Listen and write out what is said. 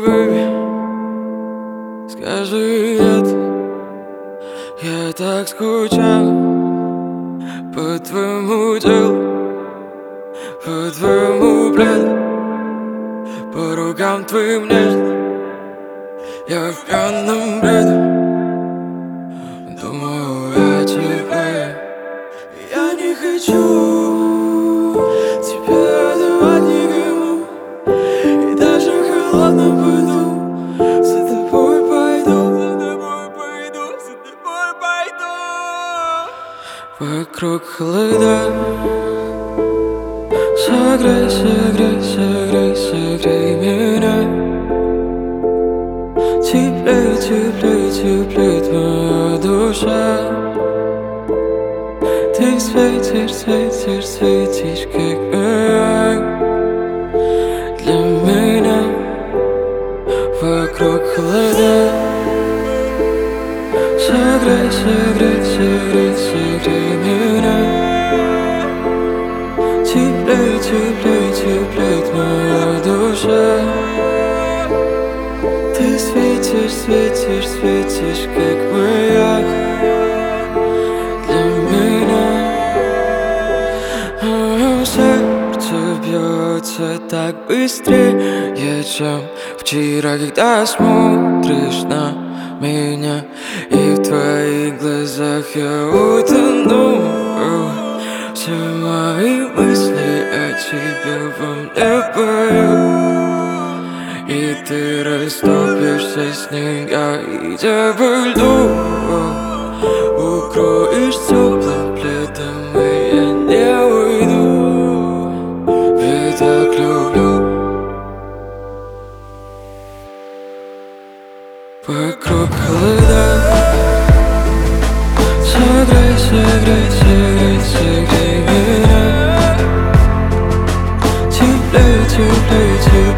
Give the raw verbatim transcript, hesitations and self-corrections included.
baby, скажи это. Я так скучал по твоему телу, по твоему пледу, по рукам твоим нежным. Я в пьяном бреду думаю о тебе. Я не хочу тебя отдавать никому, и даже в холодном поту за тобой пойду, за тобой пойду, за тобой пойду. Вокруг холода, согрей, согрей, согрей, согрей меня. Теплее, теплее, теплеет моя душа. Ты светишь, светишь, светишь, как маяк для меня. Вокруг холода, согрей, согрей, согрей, согрей меня. Теплее, теплее, теплеет моя душа. Ты светишь, светишь, светишь, как маяк для меня. А сердце бьется так быстрее, чем вчера, когда смотришь на меня, и в твоих глазах я утону. Все мои мысли о тебе во мне поют. И ты растопишься, снега, идя по льду. Укроешь теплым пледом, и я не уйду. Ведь так люблю. Вокруг холода, согрей, согрей, согрей, согрей меня. Теплее, теплее, теплее